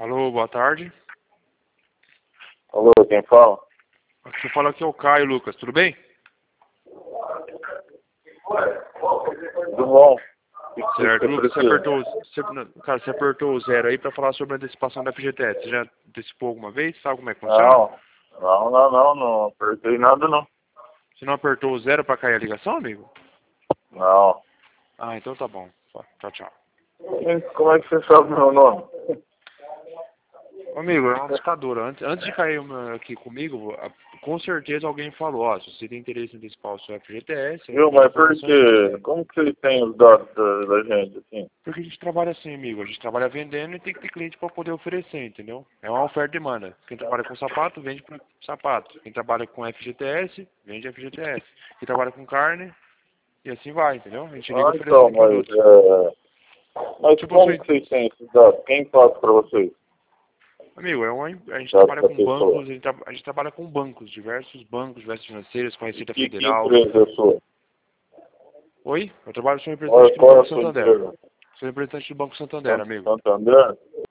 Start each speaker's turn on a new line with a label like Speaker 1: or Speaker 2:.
Speaker 1: Alô, boa tarde.
Speaker 2: Alô, quem fala?
Speaker 1: Quem fala aqui é o Caio, Lucas. Tudo bem?
Speaker 2: Tudo bom?
Speaker 1: Certo. Lucas,
Speaker 2: Precisa?
Speaker 1: você apertou o zero aí para falar sobre a antecipação da FGTS. Você já antecipou alguma vez? Sabe como é que funciona?
Speaker 2: Não apertei nada não.
Speaker 1: Você não apertou o zero para cair a ligação, amigo?
Speaker 2: Não.
Speaker 1: Ah, então tá bom. Tchau, tchau.
Speaker 2: Como é que você sabe meu nome?
Speaker 1: Amigo, é uma buscadora. Antes de cair aqui comigo, com certeza alguém falou, ó, se você tem interesse em antecipar o seu FGTS,
Speaker 2: Viu,
Speaker 1: tem
Speaker 2: mas por
Speaker 1: informações
Speaker 2: quê?
Speaker 1: aqui.
Speaker 2: Como que ele tem os dados da gente, assim?
Speaker 1: Porque a gente trabalha assim, amigo. A gente trabalha vendendo e tem que ter cliente para poder oferecer, entendeu? É uma oferta e demanda. Quem trabalha com sapato, vende para sapato. Quem trabalha com FGTS, vende FGTS. Quem trabalha com carne, e assim vai, entendeu? A gente liga
Speaker 2: Ah, então,
Speaker 1: oferecendo produtos.
Speaker 2: mas
Speaker 1: Tipo,
Speaker 2: como que vocês têm esses dados? Quem passa pra vocês?
Speaker 1: amigo, a gente
Speaker 2: Dados
Speaker 1: trabalha
Speaker 2: da
Speaker 1: com
Speaker 2: pessoa.
Speaker 1: bancos, a gente trabalha com bancos, diversos bancos, diversas financeiras, com a Receita
Speaker 2: Que
Speaker 1: Federal.
Speaker 2: empresa é sua?
Speaker 1: Oi? Eu trabalho, sou representante aqui do
Speaker 2: Qual é
Speaker 1: Banco
Speaker 2: a sua
Speaker 1: Santander.
Speaker 2: empresa?
Speaker 1: Sou representante do Banco Santander, amigo.
Speaker 2: Santander?